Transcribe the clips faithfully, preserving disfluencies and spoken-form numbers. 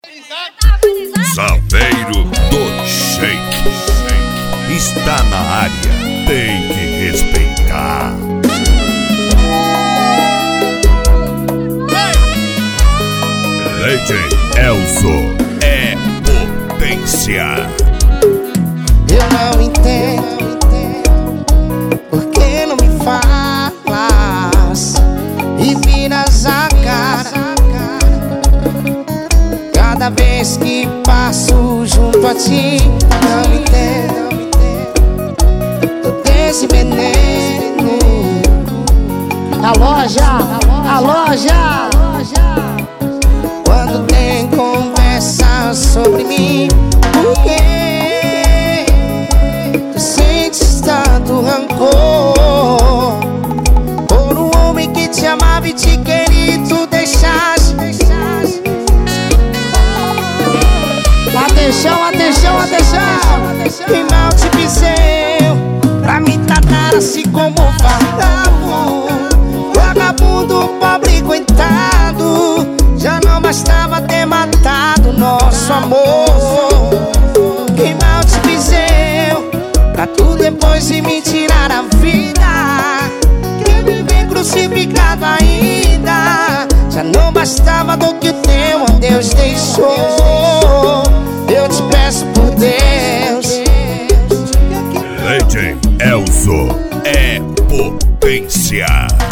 Saveiro do Shake está na área, tem que respeitar. Legend Elzo é potência. Eu não entendo por que não me falas e viras a cara cada vez que passo junto a ti. Não entendo todo esse veneno. A loja, a loja, quando tem conversa sobre mim, por que tu sentes tanto rancor por um homem que te amava e te queria e tu deixaste? Atenção, atenção, atenção, que mal te fiz eu pra me tratar assim como vagabundo, vagabundo, pobre, coitado. Já não bastava ter matado nosso amor. Que mal te fiz eu pra tu depois de me tirar a vida, quer viver crucificado ainda. Já não bastava do que o teu Deus deixou. Eu te peço por Deus. Legend Elzo é potência.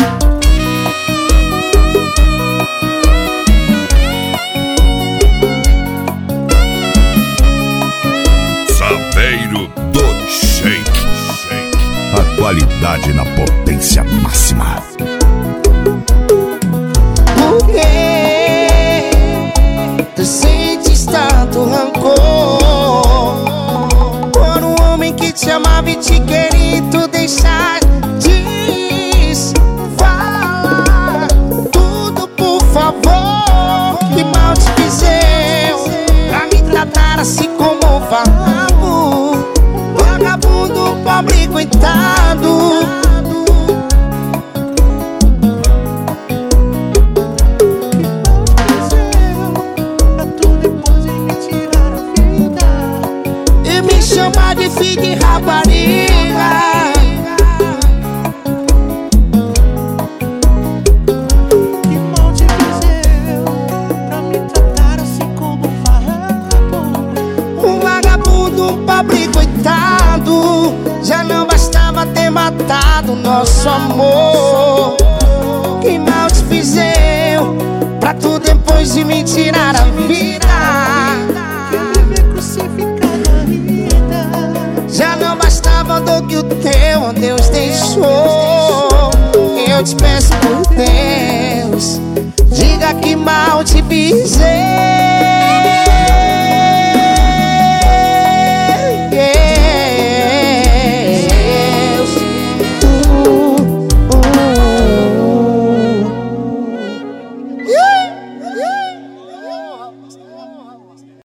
Saveiro do Shake, a qualidade na potência máxima. Por que tu sentes tanto rancor por um homem que te amava e te queria e tu deixaste? Diz, fala tudo por favor. Que mal te fiz eu pra me tratar assim como vagabundo, vagabundo, pobre, coitado. Chamar de filho de rapariga. Que mal te fiz eu pra me tratar assim como vagabundo, Um vagabundo, um pobre, coitado. Já não bastava ter matado nosso amor. Que mal te fiz eu pra tu depois de me tirar a vida, quer viver crucificado. já não bastava do que o teu Deus deixou. Eu te peço por Deus, diga que mal te fiz eu.